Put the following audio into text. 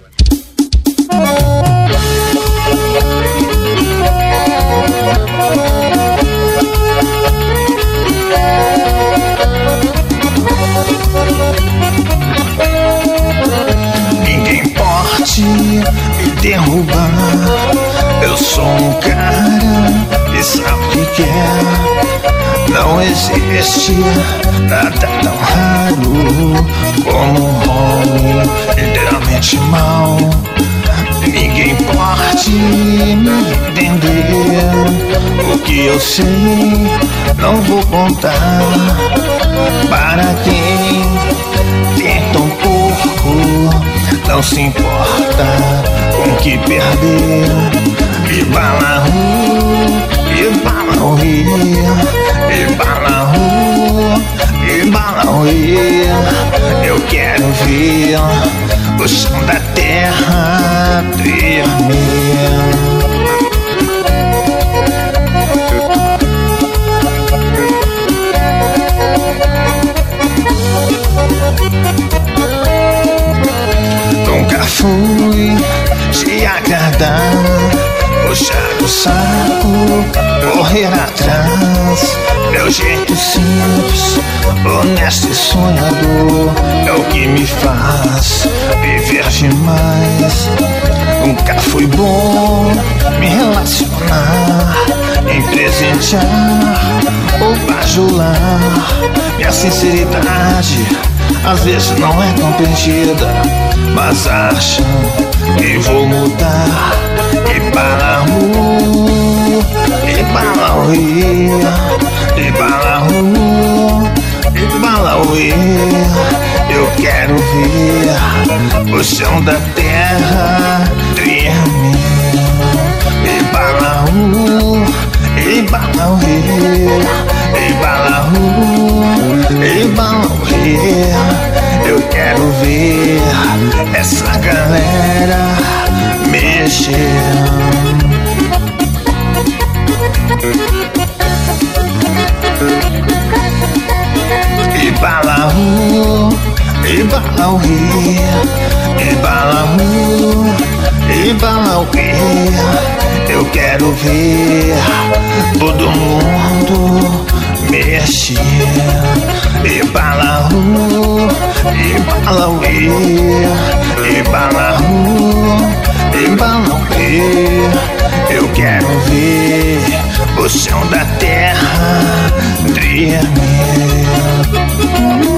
Ninguém pode me derrubar. Eu sou um cara que sabe o que quer. Não existe nada tão raro como um homem inteiramente mau. Ninguém pode me entender. O que eu sei não vou contar para quem tenta um pouco. Não se importa com o que perder. E balahu, e balaui, e balahu, e balaui. Eu quero ver o chão da terra tremer. Nunca fui te agradar, puxar o saco, correr atrás. Meu jeito simples, honesto e sonhador é o que me faz viver demais. Nunca foi bom me relacionar, em presentear ou bajular. Minha sinceridade às vezes não é compreendida, mas acham que vou mudar. E balahu, e balaui, e balahu, e balaui. Eu quero ver o chão da terra tremer. E balahu, e balaui, e balahu, e balaui. Eu quero ver essa galera mexer. E balahu, e balaui, e balahu, e balaui. Eu quero ver todo mundo mexer. E balahu, e balaui, e balahu, e balaui. Eu quero ver o chão da terra tremer.